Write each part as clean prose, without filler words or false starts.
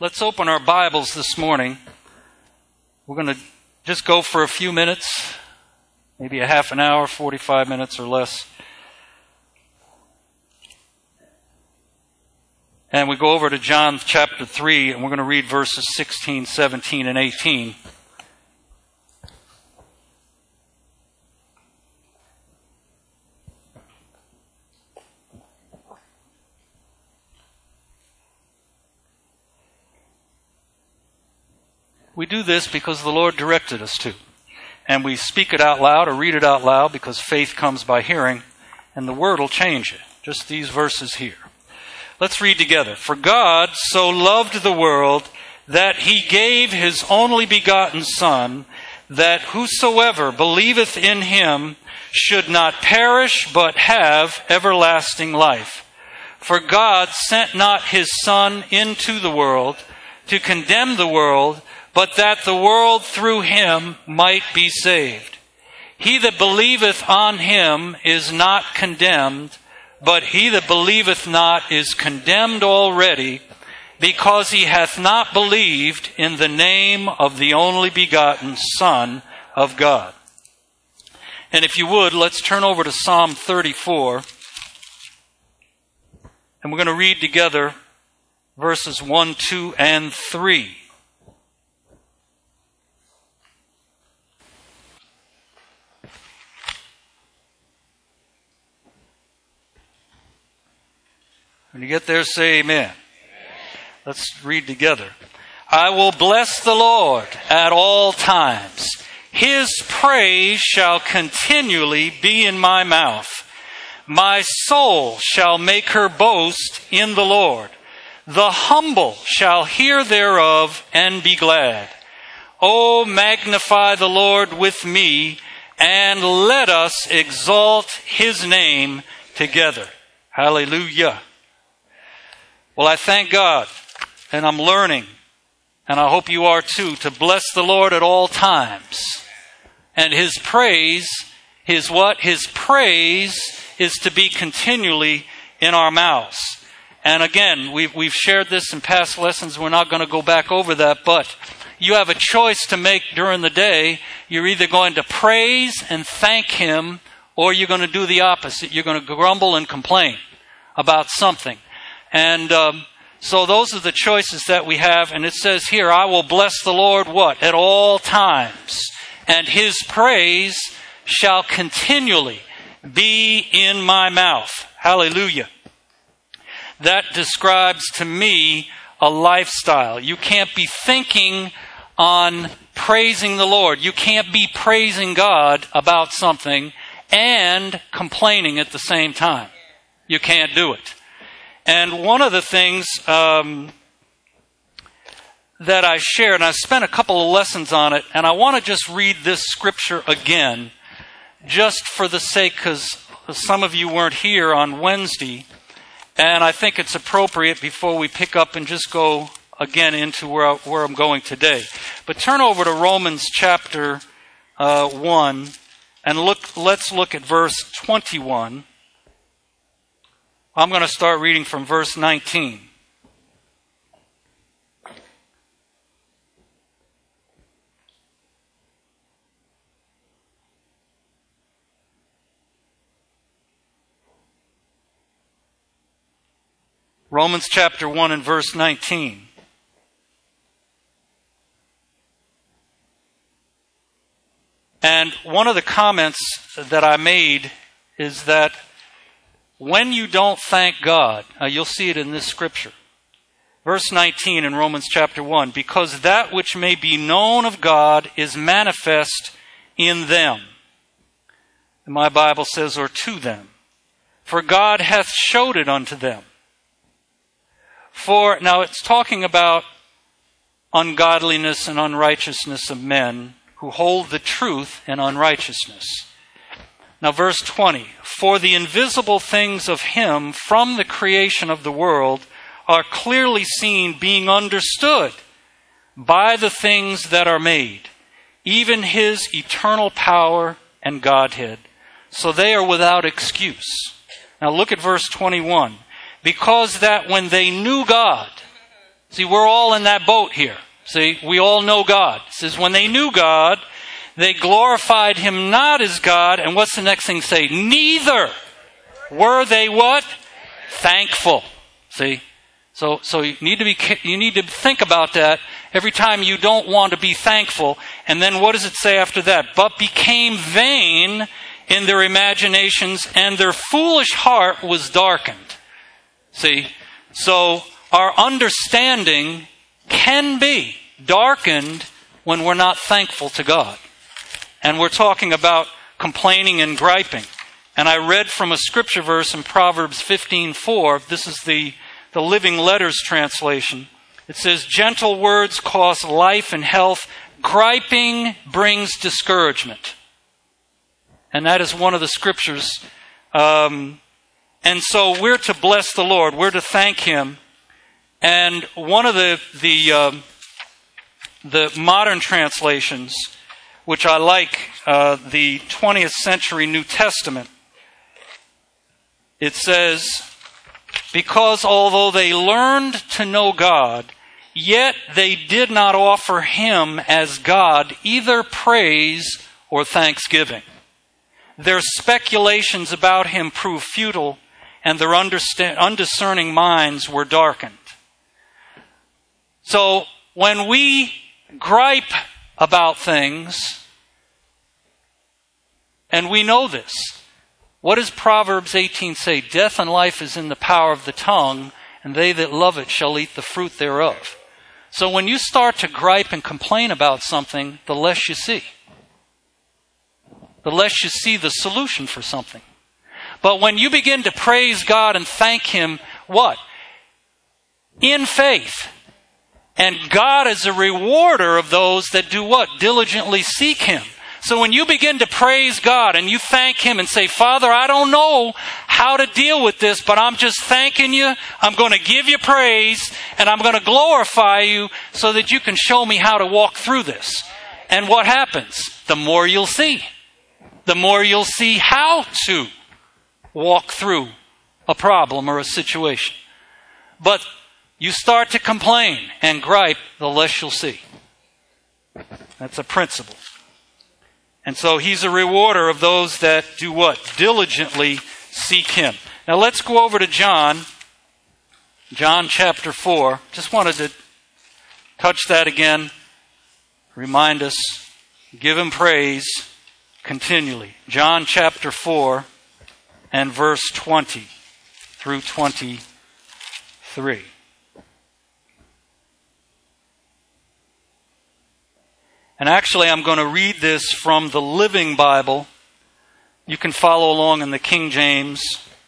Let's open our Bibles this morning. We're going to just go for a few minutes, maybe a half an hour, 45 minutes or less. And we go over to John chapter 3, and we're going to read verses 16, 17, and 18. We do this because the Lord directed us to. And we speak it out loud or read it out loud because faith comes by hearing, and the Word will change it. Just these verses here. Let's read together. For God so loved the world that He gave His only begotten Son, that whosoever believeth in Him should not perish but have everlasting life. For God sent not His Son into the world to condemn the world, but that the world through Him might be saved. He that believeth on Him is not condemned, but he that believeth not is condemned already, because he hath not believed in the name of the only begotten Son of God. And if you would, let's turn over to Psalm 34, and we're going to read together verses 1, 2, and 3. When you get there, say amen. Amen. Let's read together. I will bless the Lord at all times. His praise shall continually be in my mouth. My soul shall make her boast in the Lord. The humble shall hear thereof and be glad. O magnify the Lord with me, and let us exalt His name together. Hallelujah. Well, I thank God, and I'm learning, and I hope you are too, to bless the Lord at all times. And His praise, His what? His praise is to be continually in our mouths. And again, we've shared this in past lessons. We're not going to go back over that, but you have a choice to make during the day. You're either going to praise and thank Him, or you're going to do the opposite. You're going to grumble and complain about something. And so those are the choices that we have. And it says here, I will bless the Lord what? At all times. And His praise shall continually be in my mouth. Hallelujah. That describes to me a lifestyle. You can't be thinking on praising the Lord. You can't be praising God about something and complaining at the same time. You can't do it. And one of the things that I shared, and I spent a couple of lessons on it, and I want to just read this scripture again, just for the sake, because some of you weren't here on Wednesday, and I think it's appropriate before we pick up and just go again into where I'm going today. But turn over to Romans chapter 1, and let's look at verse 21. I'm going to start reading from verse 19. Romans chapter 1 and verse 19. And one of the comments that I made is that when you don't thank God, you'll see it in this scripture. Verse 19 in Romans chapter 1, because that which may be known of God is manifest in them. And my Bible says, or to them. For God hath showed it unto them. For, now it's talking about ungodliness and unrighteousness of men who hold the truth in unrighteousness. Now verse 20, for the invisible things of Him from the creation of the world are clearly seen, being understood by the things that are made, even His eternal power and Godhead. So they are without excuse. Now look at verse 21. Because that when they knew God, See, we're all in that boat here. See, we all know God. It says, when they knew God, they glorified him not as God. And what's the next thing say? Neither were they what? Thankful. See? So you need to think about that every time you don't want to be thankful. And then what does it say after that? But became vain in their imaginations, and their foolish heart was darkened. See? So our understanding can be darkened when we're not thankful to God. And we're talking about complaining and griping. And I read from a scripture verse in Proverbs 15:4. This is the Living Letters translation. It says, gentle words cost life and health. Griping brings discouragement. And that is one of the scriptures. And so we're to bless the Lord. We're to thank him. And one of the modern translations, which I like, the 20th century New Testament, it says, because although they learned to know God, yet they did not offer him as God either praise or thanksgiving. Their speculations about him proved futile, and their undiscerning minds were darkened. So when we gripe about things, and we know this, what does Proverbs 18 say? Death and life is in the power of the tongue, and they that love it shall eat the fruit thereof. So when you start to gripe and complain about something, the less you see. The less you see the solution for something. But when you begin to praise God and thank him, what? In faith. And God is a rewarder of those that do what? Diligently seek him. So when you begin to praise God and you thank him and say, Father, I don't know how to deal with this, but I'm just thanking you. I'm going to give you praise and I'm going to glorify you so that you can show me how to walk through this. And what happens? The more you'll see. The more you'll see how to walk through a problem or a situation. But you start to complain and gripe, the less you'll see. That's a principle. And so he's a rewarder of those that do what? Diligently seek him. Now let's go over to John chapter 4. Just wanted to touch that again. Remind us, give him praise continually. John chapter 4 and verse 20 through 23. And actually, I'm going to read this from the Living Bible. You can follow along in the King James.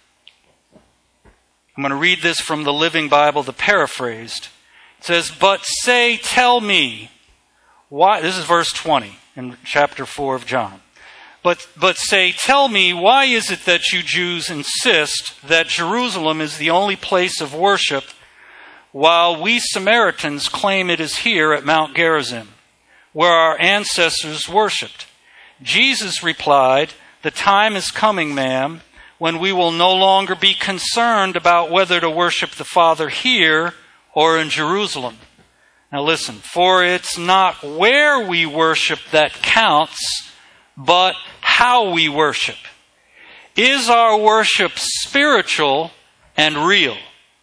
I'm going to read this from the Living Bible, the paraphrased. It says, but say, tell me, why, this is verse 20 in chapter 4 of John. But say, tell me, why is it that you Jews insist that Jerusalem is the only place of worship, while we Samaritans claim it is here at Mount Gerizim, where our ancestors worshipped? Jesus replied, the time is coming, ma'am, when we will no longer be concerned about whether to worship the Father here or in Jerusalem. Now listen, for it's not where we worship that counts, but how we worship. Is our worship spiritual and real?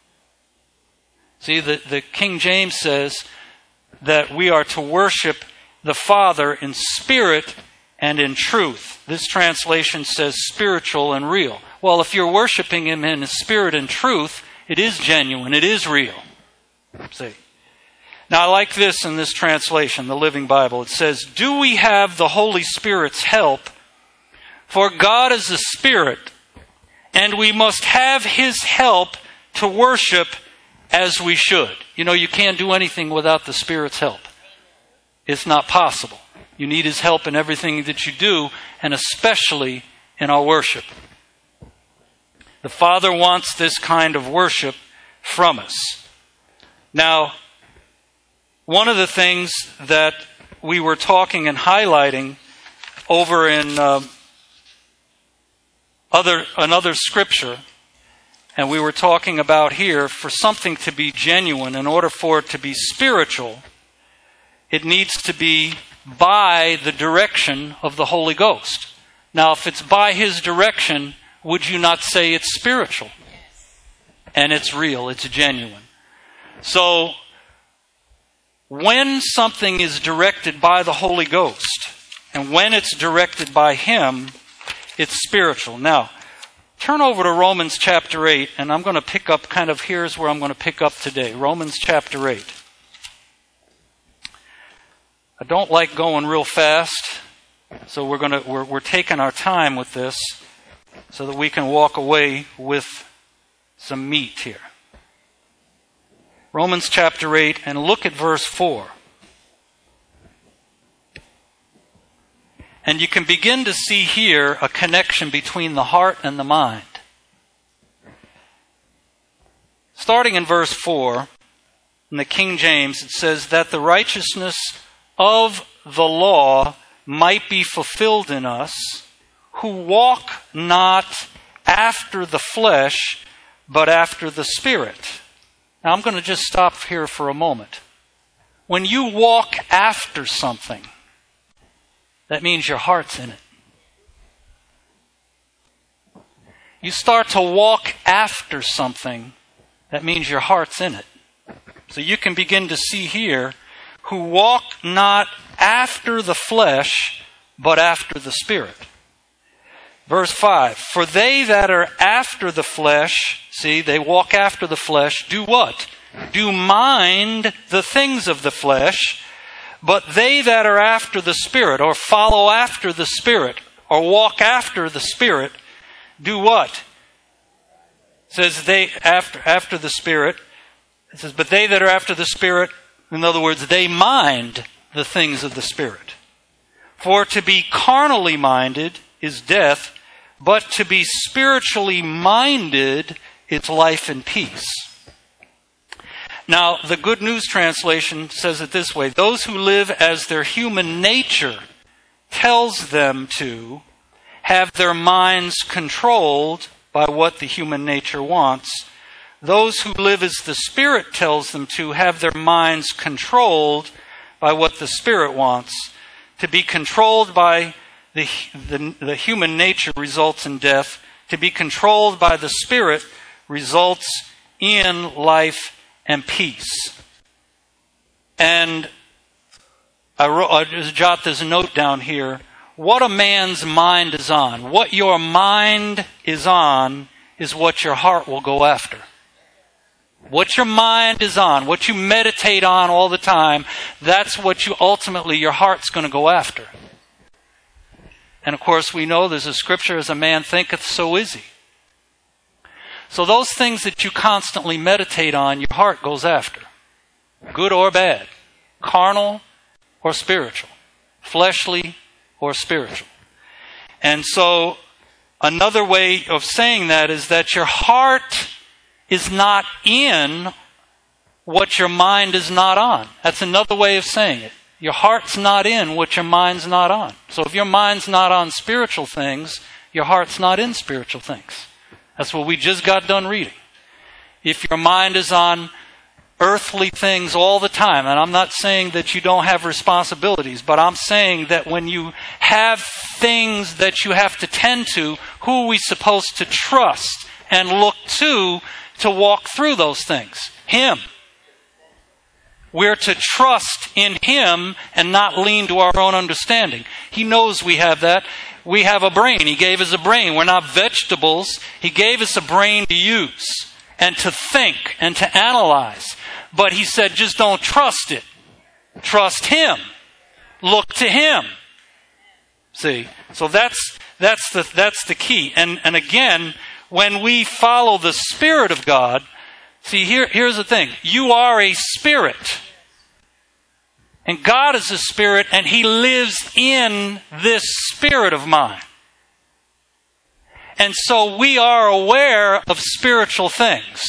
See, the King James says that we are to worship the Father in spirit and in truth. This translation says spiritual and real. Well, if you're worshiping him in spirit and truth, it is genuine, it is real. See? Now, I like this in this translation, the Living Bible. It says, do we have the Holy Spirit's help? For God is a spirit, and we must have his help to worship as we should. You know, you can't do anything without the Spirit's help. It's not possible. You need his help in everything that you do, and especially in our worship. The Father wants this kind of worship from us. Now, one of the things that we were talking and highlighting over in another scripture And we were talking about here, for something to be genuine, in order for it to be spiritual, it needs to be by the direction of the Holy Ghost. Now, if it's by His direction, would you not say it's spiritual? And it's real, it's genuine. So, when something is directed by the Holy Ghost, and when it's directed by Him, it's spiritual. Now, turn over to Romans chapter 8, and I'm going to pick up here's where I'm going to pick up today. Romans chapter 8. I don't like going real fast, so we're taking our time with this so that we can walk away with some meat here. Romans chapter 8, and look at verse 4. And you can begin to see here a connection between the heart and the mind. Starting in verse 4, in the King James, it says, that the righteousness of the law might be fulfilled in us, who walk not after the flesh, but after the Spirit. Now I'm going to just stop here for a moment. When you walk after something, that means your heart's in it. You start to walk after something, that means your heart's in it. So you can begin to see here, who walk not after the flesh, but after the Spirit. Verse 5, for they that are after the flesh, see, they walk after the flesh, do what? Do mind the things of the flesh, but they that are after the Spirit, or follow after the Spirit, or walk after the Spirit, do what? It says they, after the Spirit, it says, but they that are after the Spirit, in other words, they mind the things of the Spirit. For to be carnally minded is death, but to be spiritually minded is life and peace. Now, the Good News Translation says it this way: those who live as their human nature tells them to have their minds controlled by what the human nature wants. Those who live as the Spirit tells them to have their minds controlled by what the Spirit wants. To be controlled by the human nature results in death. To be controlled by the Spirit results in life and peace. And I just jot this note down here. What a man's mind is on, what your mind is on, is what your heart will go after. What your mind is on, what you meditate on all the time, that's what ultimately your heart's going to go after. And of course we know there's a scripture, as a man thinketh, so is he. So those things that you constantly meditate on, your heart goes after. Good or bad. Carnal or spiritual. Fleshly or spiritual. And so another way of saying that is that your heart is not in what your mind is not on. That's another way of saying it. Your heart's not in what your mind's not on. So if your mind's not on spiritual things, your heart's not in spiritual things. That's what we just got done reading. If your mind is on earthly things all the time, and I'm not saying that you don't have responsibilities, but I'm saying that when you have things that you have to tend to, who are we supposed to trust and look to walk through those things? Him. We're to trust in Him and not lean to our own understanding. He knows we have that. We have a brain. He gave us a brain. We're not vegetables. He gave us a brain to use and to think and to analyze. But He said, just don't trust it. Trust Him. Look to Him. See? So that's the key. And again, when we follow the Spirit of God, see, here's the thing. You are a spirit. And God is a spirit, and He lives in this spirit of mine. And so we are aware of spiritual things.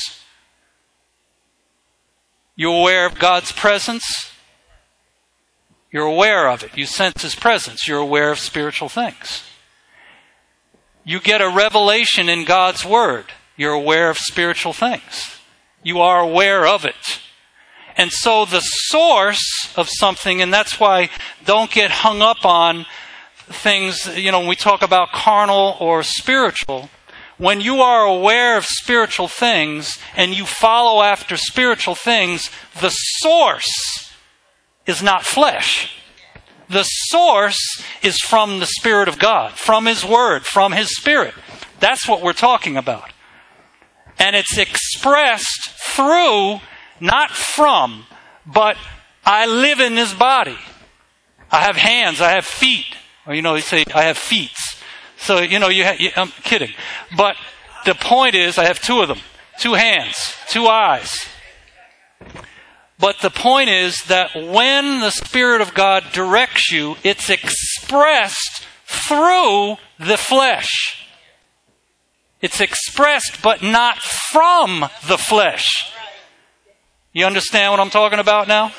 You're aware of God's presence. You're aware of it. You sense His presence. You're aware of spiritual things. You get a revelation in God's Word. You're aware of spiritual things. You are aware of it. And so the source of something, and that's why don't get hung up on things, when we talk about carnal or spiritual. When you are aware of spiritual things and you follow after spiritual things, the source is not flesh. The source is from the Spirit of God, from His Word, from His Spirit. That's what we're talking about. And it's expressed through, not from, but I live in this body. I have hands, I have feet. Or you say, I have feet. So, I'm kidding. But the point is, I have two of them. 2 hands, 2 eyes. But the point is that when the Spirit of God directs you, it's expressed through the flesh. It's expressed, but not from the flesh. You understand what I'm talking about now?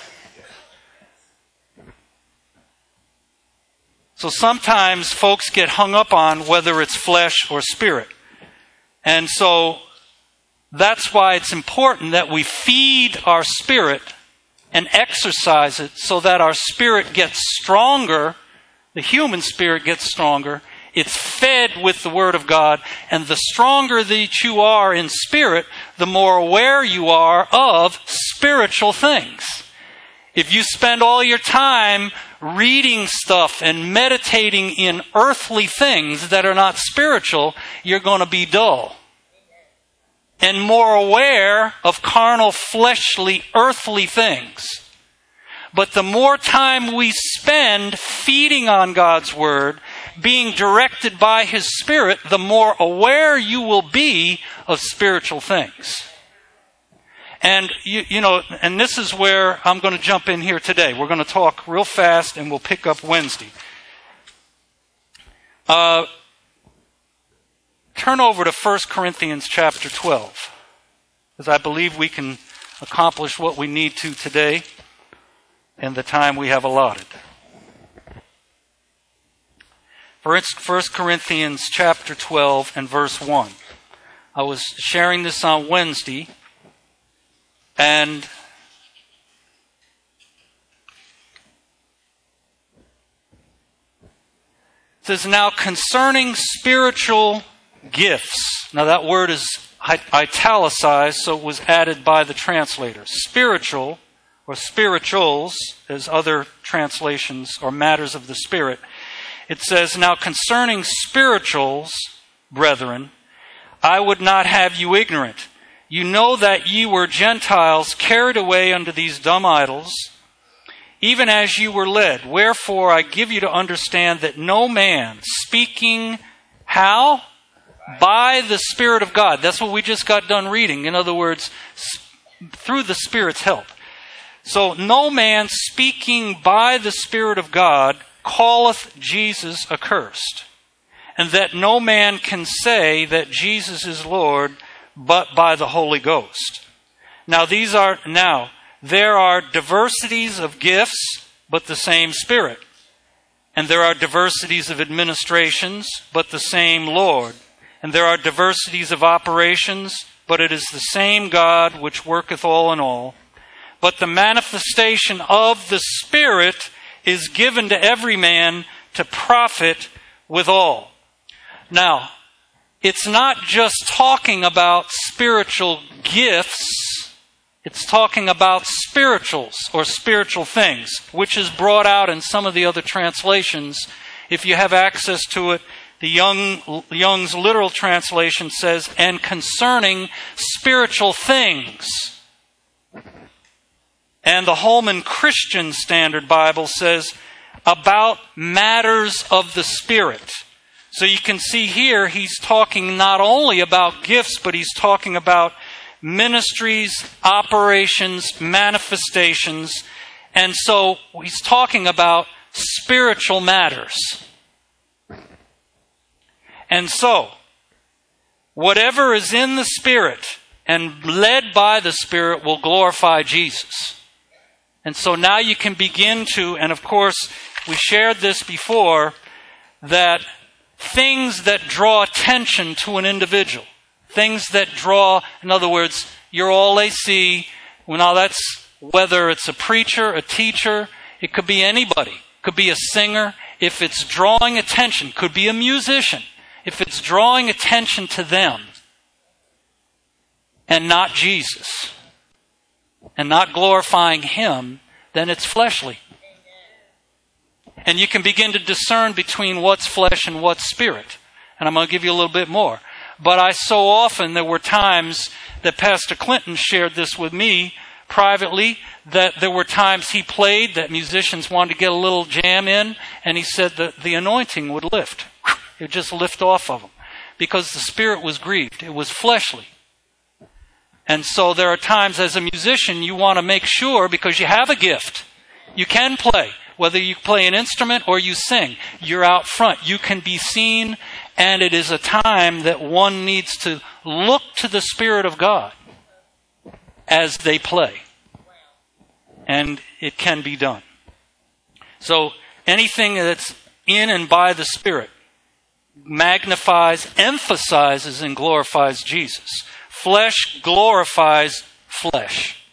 So sometimes folks get hung up on whether it's flesh or spirit. And so that's why it's important that we feed our spirit and exercise it so that our spirit gets stronger, the human spirit gets stronger. It's fed with the Word of God, and the stronger that you are in spirit, the more aware you are of spiritual things. If you spend all your time reading stuff and meditating in earthly things that are not spiritual, you're going to be dull. And more aware of carnal, fleshly, earthly things. But the more time we spend feeding on God's Word, being directed by His Spirit, the more aware you will be of spiritual things. And, and this is where I'm going to jump in here today. We're going to talk real fast and we'll pick up Wednesday. Turn over to 1 Corinthians chapter 12. Because I believe we can accomplish what we need to today in the time we have allotted. 1 Corinthians chapter 12 and verse 1. I was sharing this on Wednesday, and it says, now concerning spiritual gifts. Now that word is italicized, so it was added by the translators. Spiritual, or spirituals, as other translations, or matters of the Spirit. It says, now concerning spirituals, brethren, I would not have you ignorant. You know that ye were Gentiles carried away unto these dumb idols, even as you were led. Wherefore I give you to understand that no man speaking, how? By the Spirit of God. That's what we just got done reading. In other words, through the Spirit's help. So no man speaking by the Spirit of God calleth Jesus accursed, and that no man can say that Jesus is Lord but by the Holy Ghost. Now there are diversities of gifts, but the same Spirit. And there are diversities of administrations, but the same Lord. And there are diversities of operations, but it is the same God which worketh all in all. But the manifestation of the Spirit is given to every man to profit withal. Now, it's not just talking about spiritual gifts, it's talking about spirituals or spiritual things, which is brought out in some of the other translations. If you have access to it, the Young's literal translation says, and concerning spiritual things. And the Holman Christian Standard Bible says, about matters of the Spirit. So you can see here, he's talking not only about gifts, but he's talking about ministries, operations, manifestations. And so he's talking about spiritual matters. And so, whatever is in the Spirit and led by the Spirit will glorify Jesus. And so now you can begin to, and of course, we shared this before, that things that draw attention to an individual, Things that draw, in other words, you're all they see. Well, now that's whether it's a preacher, a teacher, it could be anybody. It could be a singer. If it's drawing attention, could be a musician. If it's drawing attention to them and not Jesus and not glorifying Him, then it's fleshly. And you can begin to discern between what's flesh and what's spirit. And I'm going to give you a little bit more. But so often there were times that Pastor Clinton shared this with me privately, that there were times he played that musicians wanted to get a little jam in, and he said that the anointing would lift. It would just lift off of them because the spirit was grieved. It was fleshly. And so there are times as a musician you want to make sure, because you have a gift, you can play. Whether you play an instrument or you sing, you're out front. You can be seen, and it is a time that one needs to look to the Spirit of God as they play. And it can be done. So anything that's in and by the Spirit magnifies, emphasizes, and glorifies Jesus. Flesh glorifies flesh.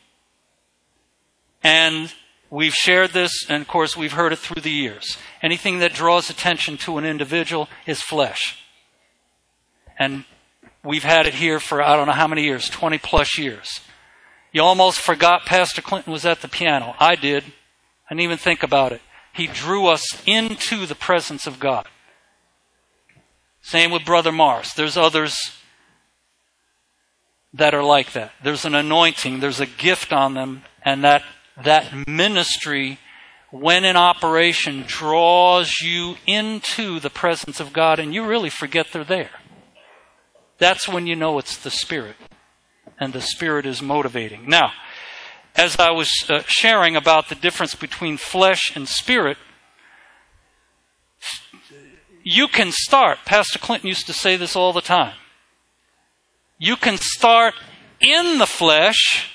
And we've shared this, and of course we've heard it through the years. Anything that draws attention to an individual is flesh. And we've had it here for I don't know how many years, 20 plus years. You almost forgot Pastor Clinton was at the piano. I did. I didn't even think about it. He drew us into the presence of God. Same with Brother Morris. There's others that are like that. There's an anointing, there's a gift on them, and that ministry, when in operation, draws you into the presence of God, and you really forget they're there. That's when you know it's the Spirit, and the Spirit is motivating. Now, as I was sharing about the difference between flesh and spirit, you can start, Pastor Clinton used to say this all the time, you can start in the flesh,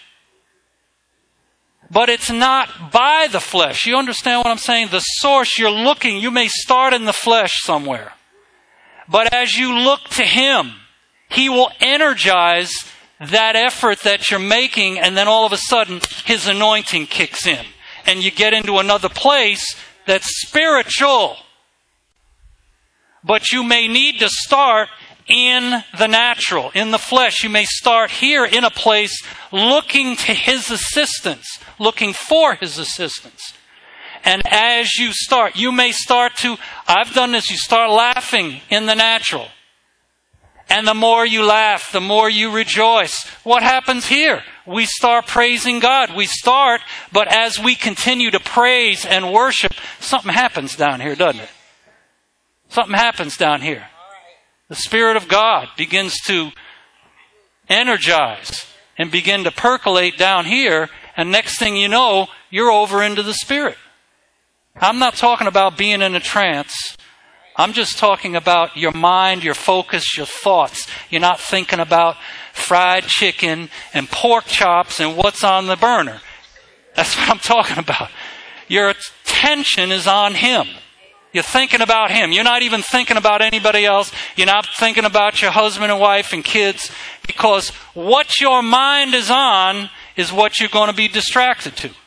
but it's not by the flesh. You understand what I'm saying? The source you're looking, you may start in the flesh somewhere. But as you look to Him, He will energize that effort that you're making, and then all of a sudden, His anointing kicks in. And you get into another place that's spiritual. But you may need to start in the natural, in the flesh. You may start here in a place looking to His assistance, looking for His assistance. And as you start, you may start to, I've done this, you start laughing in the natural. And the more you laugh, the more you rejoice. What happens here? We start praising God. We start, but as we continue to praise and worship, something happens down here, doesn't it? Something happens down here. The Spirit of God begins to energize and begin to percolate down here, and next thing you know, you're over into the Spirit. I'm not talking about being in a trance. I'm just talking about your mind, your focus, your thoughts. You're not thinking about fried chicken and pork chops and what's on the burner. That's what I'm talking about. Your attention is on Him. You're thinking about Him. You're not even thinking about anybody else. You're not thinking about your husband and wife and kids, because what your mind is on is what you're going to be distracted to.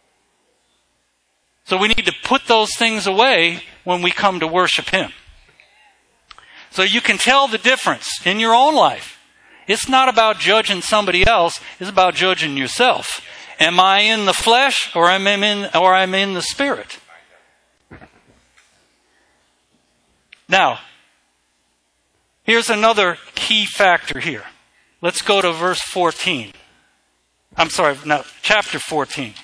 So we need to put those things away when we come to worship Him. So you can tell the difference in your own life. It's not about judging somebody else. It's about judging yourself. Am I in the flesh, or am I in the Spirit? Now, here's another key factor here. Let's go to verse 14. Chapter 14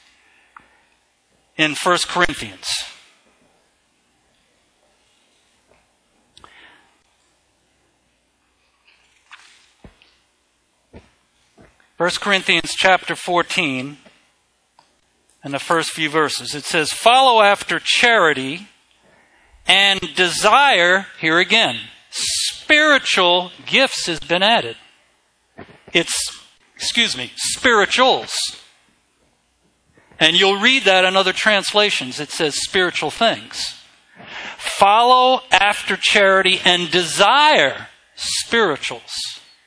in 1 Corinthians. First Corinthians chapter 14 and the first few verses. It says, "Follow after charity and desire," here again, spiritual gifts has been added. Spirituals. And you'll read that in other translations. It says spiritual things. Follow after charity and desire spirituals.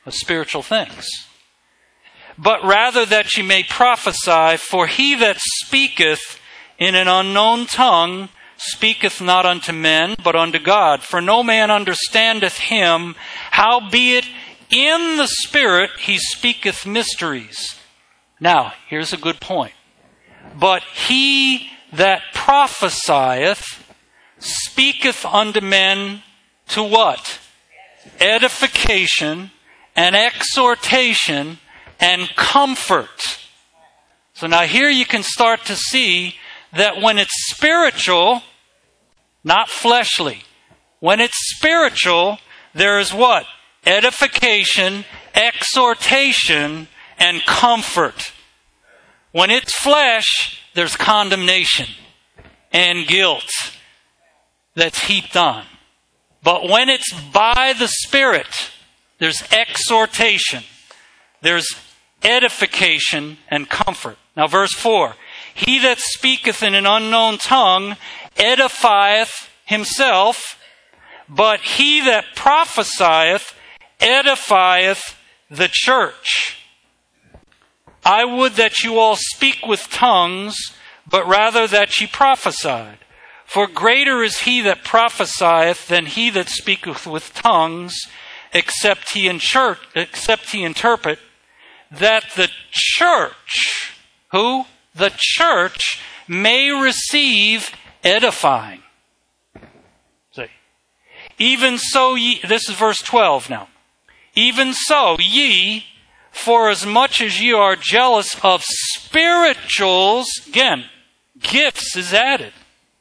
of spiritual things. But rather that ye may prophesy, for he that speaketh in an unknown tongue speaketh not unto men, but unto God. For no man understandeth him, howbeit in the Spirit he speaketh mysteries. Now, here's a good point. But he that prophesieth speaketh unto men to what? Edification and exhortation and comfort. So now here you can start to see that when it's spiritual, not fleshly, when it's spiritual, there is what? Edification, exhortation, and comfort. When it's flesh, there's condemnation and guilt that's heaped on. But when it's by the Spirit, there's exhortation, there's edification and comfort. Now verse 4, he that speaketh in an unknown tongue edifieth himself, but he that prophesieth edifieth the church. I would that you all speak with tongues, but rather that ye prophesied. For greater is he that prophesieth than he that speaketh with tongues, except he interpret, that the church, who? The church may receive edifying. See? Even so ye, this is verse 12 now. Even so ye, for as much as ye are jealous of spirituals, again, gifts is added.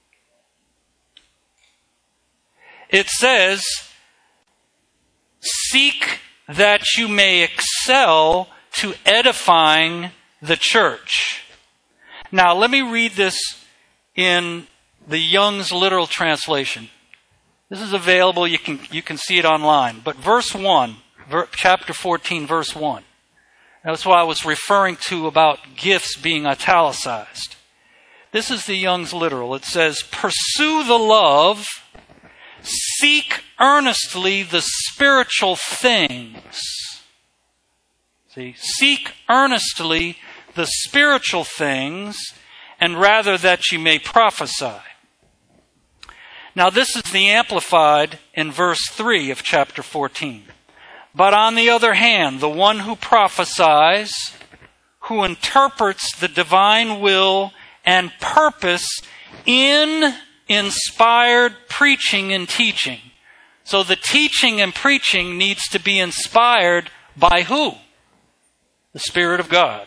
It says, seek that you may excel to edifying the church. Now, let me read this in the Young's literal translation. This is available. You can see it online. But verse 1, chapter 14, verse 1. That's what I was referring to about gifts being italicized. This is the Young's literal. It says, pursue the love, seek earnestly the spiritual things. See, seek earnestly the spiritual things, and rather that you may prophesy. Now this is the Amplified in verse 3 of chapter 14. But on the other hand, the one who prophesies, who interprets the divine will and purpose in inspired preaching and teaching. So the teaching and preaching needs to be inspired by who? The Spirit of God.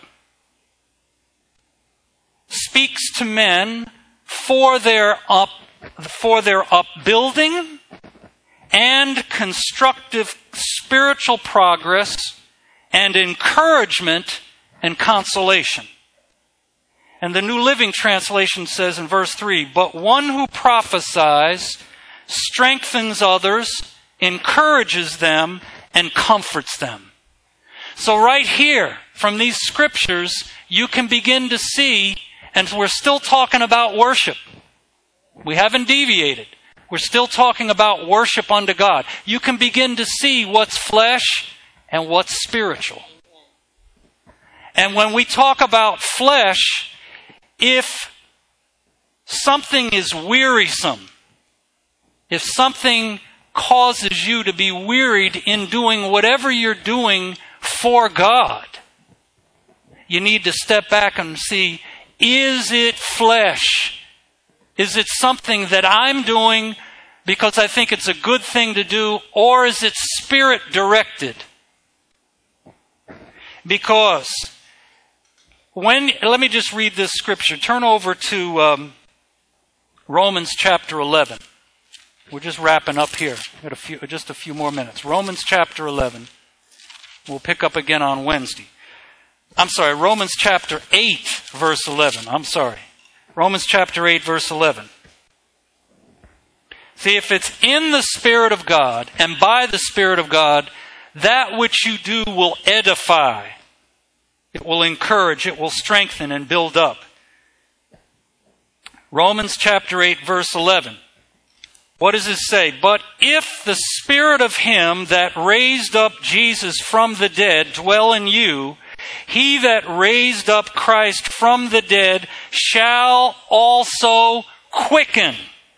Speaks to men for their upbuilding and constructive spiritual progress and encouragement and consolation. And the New Living Translation says in verse 3, but one who prophesies strengthens others, encourages them, and comforts them. So right here, from these scriptures, you can begin to see, and we're still talking about worship. We haven't deviated. We're still talking about worship unto God. You can begin to see what's flesh and what's spiritual. And when we talk about flesh, if something is wearisome, if something causes you to be wearied in doing whatever you're doing for God, you need to step back and see, is it flesh? Is it something that I'm doing because I think it's a good thing to do, or is it Spirit directed? Because let me just read this scripture. Turn over to Romans chapter 11. We're just wrapping up here. Got just a few more minutes. Romans chapter 11. We'll pick up again on Wednesday. Romans chapter 8, verse 11. Romans chapter 8, verse 11. See, if it's in the Spirit of God and by the Spirit of God, that which you do will edify. It will encourage, it will strengthen and build up. Romans chapter 8, verse 11. What does it say? But if the Spirit of him that raised up Jesus from the dead dwell in you, he that raised up Christ from the dead shall also quicken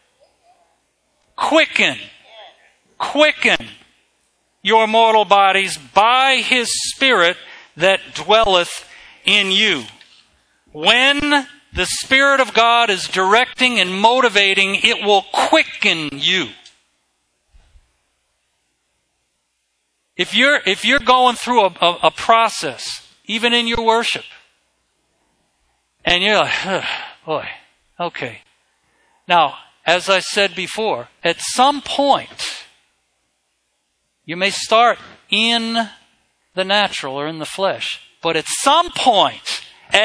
your mortal bodies by his Spirit that dwelleth in you. When the Spirit of God is directing and motivating, it will quicken you. If you're going through a process, even in your worship, and you're like, oh, boy, okay. Now, as I said before, at some point, you may start in the natural or in the flesh, but at some point,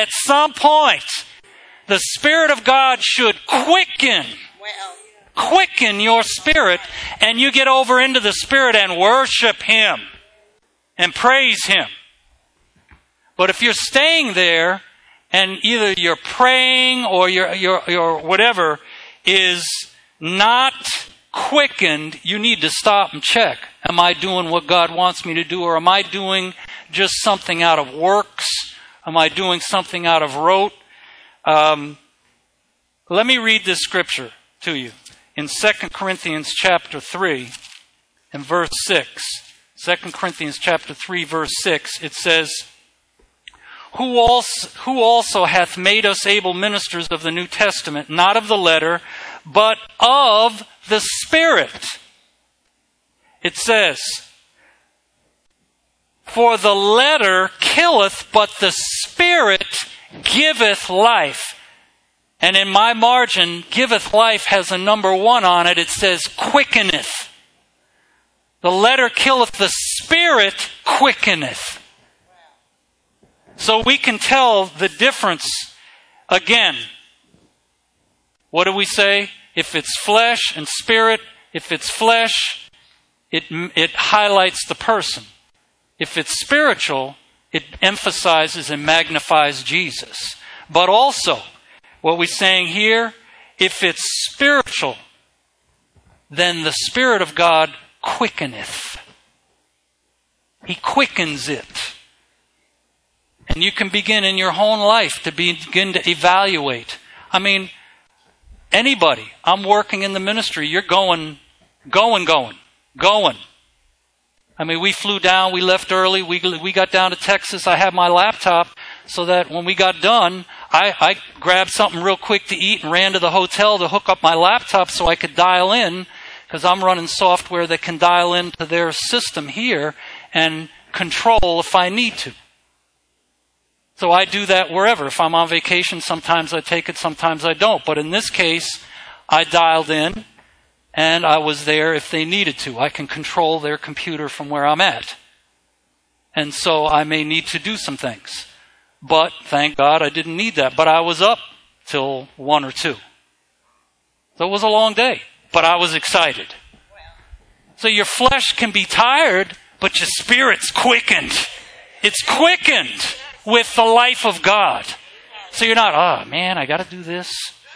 the Spirit of God should quicken your spirit, and you get over into the Spirit and worship Him and praise Him. But if you're staying there and either you're praying or your whatever is not quickened, you need to stop and check. Am I doing what God wants me to do, or am I doing just something out of works? Am I doing something out of rote? Let me read this scripture to you. In 2 Corinthians chapter 3 and verse 6. 2 Corinthians chapter 3 verse 6, it says, Who also hath made us able ministers of the New Testament, not of the letter, but of the Spirit. It says, For the letter killeth, but the Spirit giveth life. And in my margin, giveth life has a number 1 on it. It says quickeneth. The letter killeth, the Spirit quickeneth. So we can tell the difference. Again, what do we say? If it's flesh and spirit, if it's flesh, it highlights the person. If it's spiritual, it emphasizes and magnifies Jesus. But also, what we're saying here, if it's spiritual, then the Spirit of God quickeneth. He quickens it. And you can begin in your own life to begin to evaluate. I mean, anybody, I'm working in the ministry, you're going. I mean, we flew down, we left early, we got down to Texas. I had my laptop so that when we got done, I grabbed something real quick to eat and ran to the hotel to hook up my laptop so I could dial in, because I'm running software that can dial into their system here and control if I need to. So I do that wherever. If I'm on vacation, sometimes I take it, sometimes I don't. But in this case, I dialed in and I was there if they needed to. I can control their computer from where I'm at. And so I may need to do some things. But thank God I didn't need that. But I was up till 1 or 2. So it was a long day. But I was excited. So your flesh can be tired, but your spirit's quickened. It's quickened with the life of God. So you're not, oh man, I got to do this.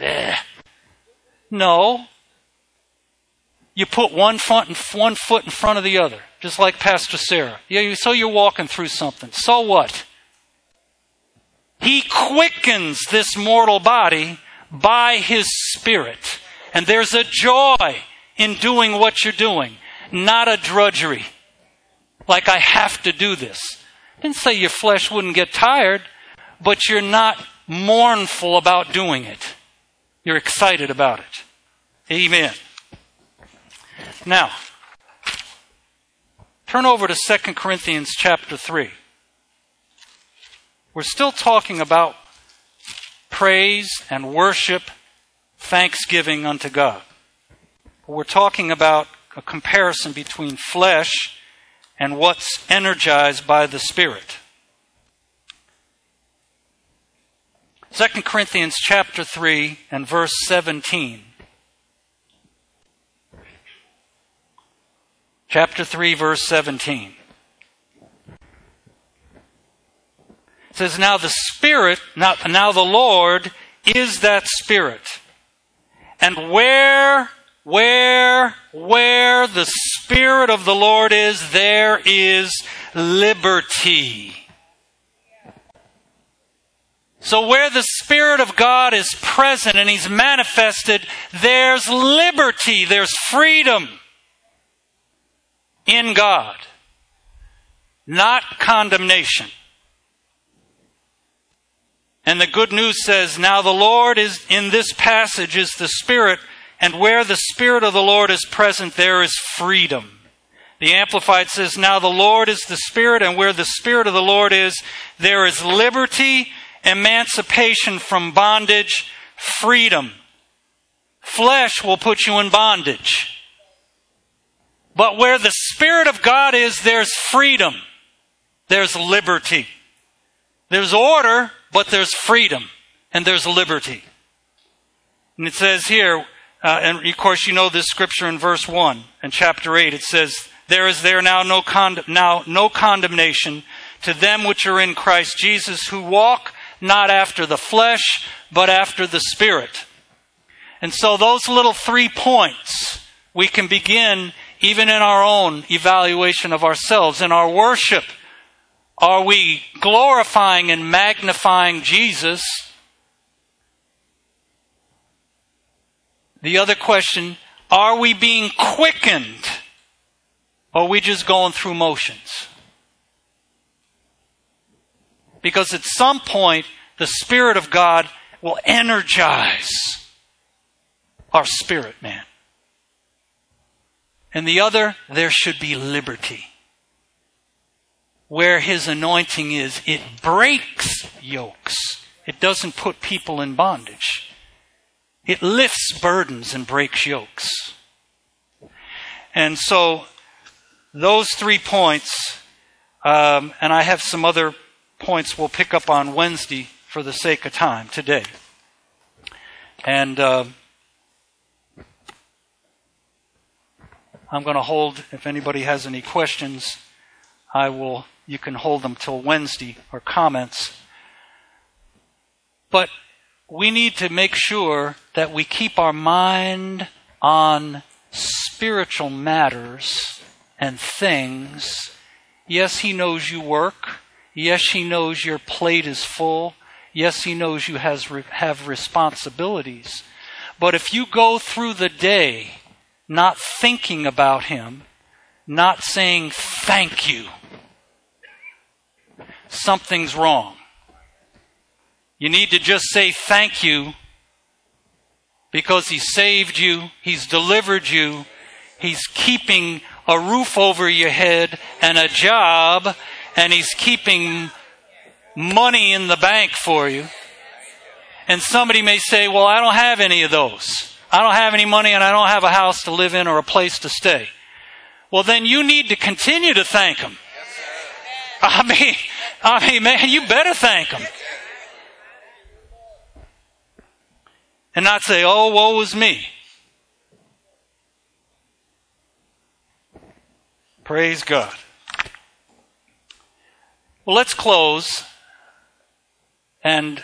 No. You put one foot in front of the other, just like Pastor Sarah. So you're walking through something. So what? He quickens this mortal body by His Spirit. And there's a joy in doing what you're doing, not a drudgery. Like I have to do this. I didn't say your flesh wouldn't get tired, but you're not mournful about doing it. You're excited about it. Amen. Now, turn over to 2 Corinthians chapter 3. We're still talking about praise and worship, thanksgiving unto God. We're talking about a comparison between flesh and what's energized by the Spirit. 2 Corinthians chapter 3 and verse 17. Chapter 3, verse 17. It says, Now the Spirit, now the Lord is that Spirit. And where Where the Spirit of the Lord is, there is liberty. So where the Spirit of God is present and He's manifested, there's liberty, there's freedom in God, not condemnation. And the good news says, now the Lord is, in this passage, is the Spirit, and where the Spirit of the Lord is present, there is freedom. The Amplified says, now the Lord is the Spirit, and where the Spirit of the Lord is, there is liberty, emancipation from bondage, freedom. Flesh will put you in bondage. But where the Spirit of God is, there's freedom. There's liberty. There's order, but there's freedom. And there's liberty. And it says here, and of course you know this scripture in verse 1 in chapter 8. It says, there is now no condemnation to them which are in Christ Jesus, who walk not after the flesh, but after the Spirit. And so those little 3 points, we can begin even in our own evaluation of ourselves. In our worship, are we glorifying and magnifying Jesus? The other question, are we being quickened? Or are we just going through motions? Because at some point, the Spirit of God will energize our spirit, man. And the other, there should be liberty. Where His anointing is, it breaks yokes. It doesn't put people in bondage. It lifts burdens and breaks yokes. And so, those 3 points, and I have some other points we'll pick up on Wednesday for the sake of time today. And I'm going to hold, if anybody has any questions, you can hold them till Wednesday, or comments. But we need to make sure that we keep our mind on spiritual matters and things. Yes, He knows you work. Yes, He knows your plate is full. Yes, He knows you have responsibilities. But if you go through the day not thinking about Him, not saying thank you, something's wrong. You need to just say thank you because He saved you, He's delivered you, He's keeping a roof over your head and a job, and He's keeping money in the bank for you. And somebody may say, well, I don't have any of those. I don't have any money and I don't have a house to live in or a place to stay. Well, then you need to continue to thank Him. I mean, man, you better thank Him. And not say, oh, woe is me. Praise God. Well, let's close. And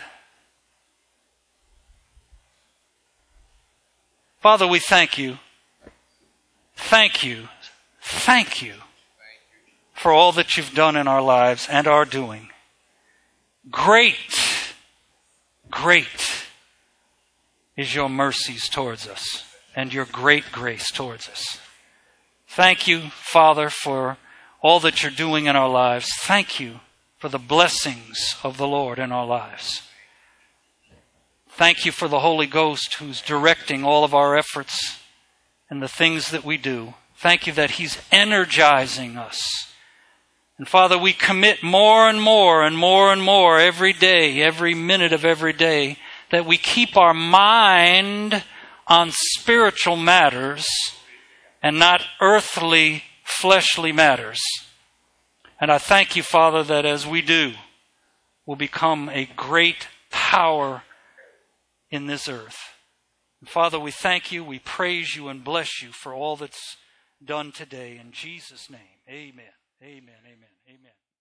Father, we thank you. Thank you. Thank you for all that you've done in our lives and are doing. Great, great is your mercies towards us and your great grace towards us. Thank you, Father, for all that you're doing in our lives. Thank you for the blessings of the Lord in our lives. Thank you for the Holy Ghost who's directing all of our efforts and the things that we do. Thank you that He's energizing us. And Father, we commit more and more and more and more every day, every minute of every day, that we keep our mind on spiritual matters and not earthly, fleshly matters. And I thank you, Father, that as we do, we'll become a great power in this earth. And Father, we thank you, we praise you, and bless you for all that's done today. In Jesus' name, amen. Amen. Amen. Amen.